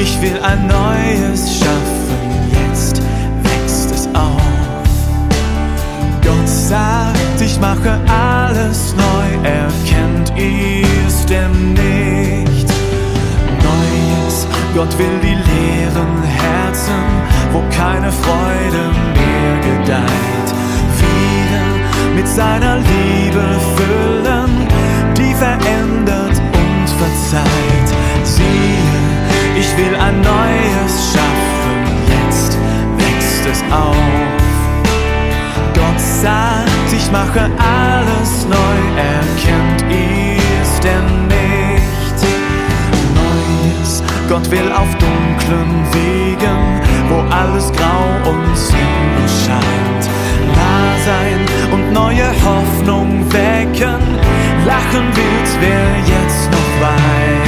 Ich will ein neues schaffen, jetzt wächst es auf. Gott sagt, ich mache alles neu, erkennt ihr's denn nicht? Neues, Gott will die leeren Herzen, wo keine Freude mehr gedeiht, wieder mit seiner Liebe füllen, die verändert und verzeiht. Siehe, ich will ein neues schaffen, jetzt wächst es auf. Gott sagt, ich mache alles neu, erkennt ihr's denn nicht? Neues, Gott will auf dunklen Wegen, wo alles grau und sinnlos scheint, nah sein und neue Hoffnung wecken. Lachen wird, wer jetzt noch weint.